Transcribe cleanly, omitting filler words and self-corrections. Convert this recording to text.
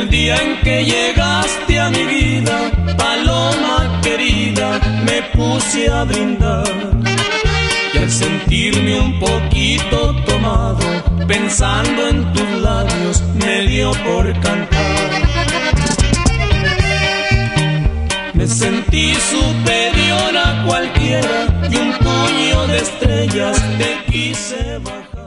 El día en que llegaste a mi vida, paloma querida, me puse a brindar. Y al sentirme un poquito tomado, pensando en tus labios, me dio por cantar. Me sentí superior a cualquiera y un puño de estrellas te quise bajar.